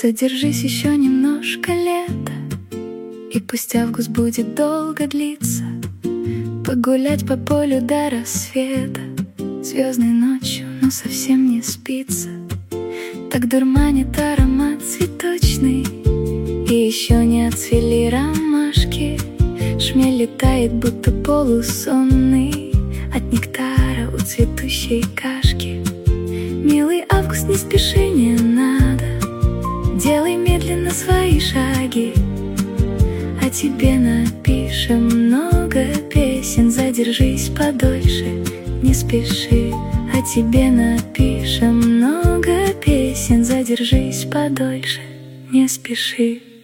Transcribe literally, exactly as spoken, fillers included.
Задержись еще немножко, лето, и пусть август будет долго длиться. Погулять по полю до рассвета, звездной ночью, но совсем не спится. Так дурманит аромат цветочный, и еще не отцвели ромашки. Шмель летает, будто полусонный, от нектара у цветущей кашки. Милый август, не спеши, не надо, делай медленно свои шаги. А тебе напишем много песен, задержись подольше, не спеши. А тебе напишем много песен, задержись подольше, не спеши.